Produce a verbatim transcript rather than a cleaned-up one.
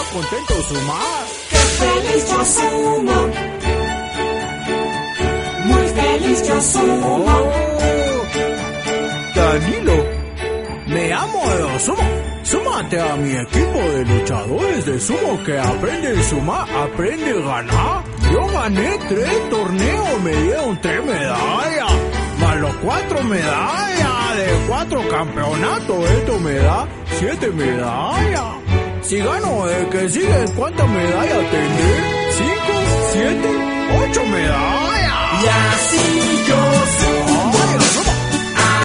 contento sumar. ¡Qué feliz yo sumo! Muy feliz yo sumo. Oh, Danilo, me amo de sumo. Súmate a mi equipo de luchadores de sumo que aprende a sumar, aprende a ganar. Yo gané tres torneos, me dieron tres medallas, más los cuatro medallas de cuatro campeonatos. Esto me da siete medallas. Si gano el que sigue, ¿cuántas medallas tendré? ¿Cinco? ¿Siete? ¿Ocho medallas? Y así yo sumo.